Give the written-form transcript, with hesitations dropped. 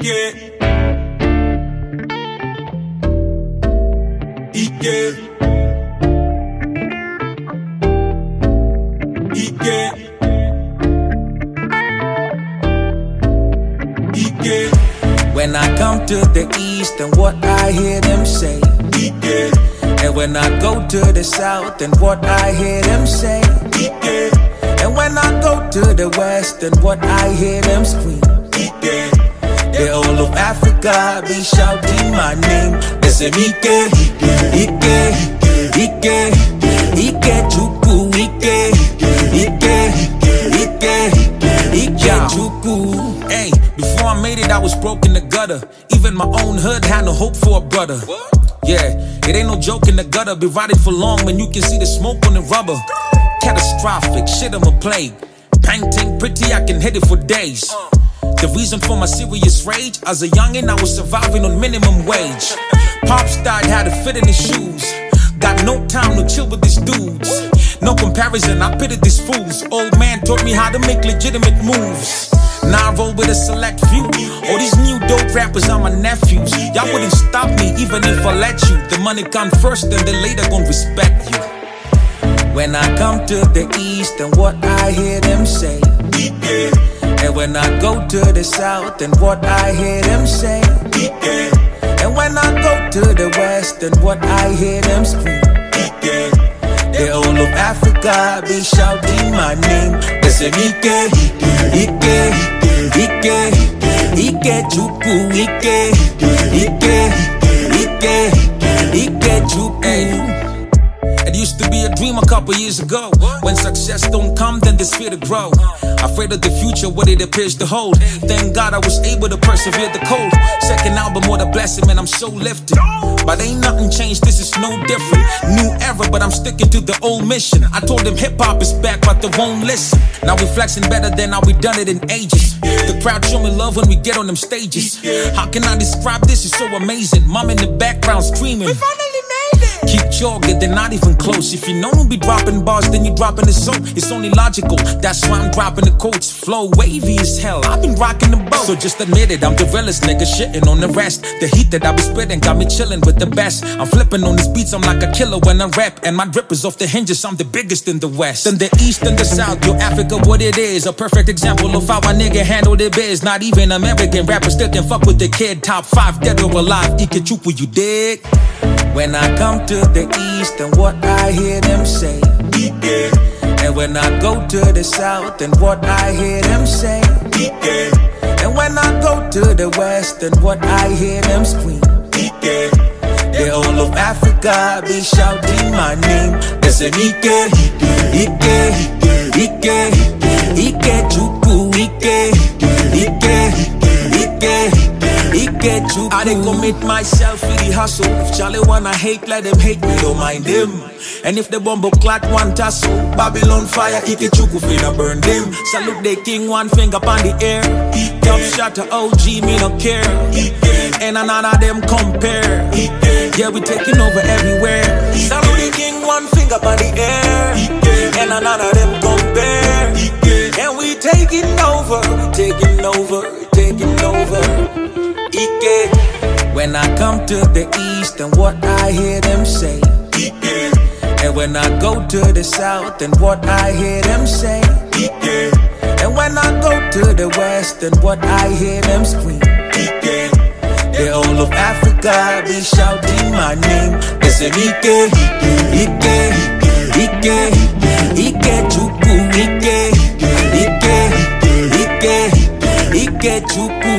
When I come to the east and what I hear them say, and when I go to the south and what I hear them say, and when I go to the west and what I hear them scream, the whole of Africa be shouting my name. They say Ike, Ike, Ike, Ike Chukwu, Ike, Ike, Ike, Ike Chukwu. Hey, before I made it, I was broke in the gutter. Even my own hood had no hope for a brother. Yeah, it ain't no joke in the gutter. Be riding for long, man, you can see the smoke on the rubber. Catastrophic, shit, I'm a plague. Painting pretty, I can hit it for days. The reason for my serious rage, as a youngin', I was surviving on minimum wage. Pops died, had to fit in his shoes. Got no time to chill with these dudes. No comparison, I pity these fools. Old man taught me how to make legitimate moves. Now I roll with a select few. All these new dope rappers are my nephews. Y'all wouldn't stop me even if I let you. The money come first, then they later gon' respect you. When I come to the east and what I hear them say, and when I go to the south and what I hear them say, and when I go to the west and what I hear them scream, the whole of Africa be shouting my name. They say Ike, Ike, Ike, Ike Chukwu, Ike, Ike, Ike, Ike Chukwu. It used to be a dream a couple years ago. When success don't come, then there's fear to grow. Afraid of the future, what it appears to hold. Thank God I was able to persevere the cold. Second album, what a blessing, man, I'm so lifted. But ain't nothing changed, this is no different. New era, but I'm sticking to the old mission. I told them hip-hop is back, but they won't listen. Now we flexing better than how we done it in ages. The crowd show me love when we get on them stages. How can I describe this? It's so amazing. Mom in the background screaming. We finally made it. Keep jogging, they're not even close. If you know me be dropping bars, then you dropping the soap. It's only logical, that's why I'm dropping the quotes. Flow wavy as hell, I've been rocking the boat. So just admit it, I'm the realest nigga, shitting on the rest. The heat that I be spitting got me chilling with the best. I'm flipping on these beats, I'm like a killer when I rap. And my drip is off the hinges, I'm the biggest in the west. Then the east and the south, yo Africa what it is. A perfect example of how a nigga handle their biz. Not even American rappers still can fuck with the kid. Top 5 dead or alive, Ike Chukwu, you dig? When I come to the east and what I hear them say, and when I go to the south and what I hear them say, and when I go to the west and what I hear them scream, the whole of Africa be shouting my name. They say Ike, Ike, Ike, Ike Chukwu, Ike, Ike, Ike, Ike Chukwu. I dey commit myself for the hustle. If Charlie wanna hate, let them hate me, don't mind them. And if the bomb clat one tassel, Babylon fire, Ike Chukwu finna burn them. Salute the king, one finger on the air. Top shot to OG, me no care. And none of them compare. Yeah, we taking over everywhere. Salute the king, one finger on the air. And none of them compare. And we taking over, taking over, taking over. Ike. When I come to the east and what I hear them say, and when I go to the south and what I hear them say, and when I go to the west and what I hear them scream, the whole of Africa be shouting my name. They say Ike, Ike, Ike, Ike Chukwu, Ike, Ike, Ike, Ike Chukwu.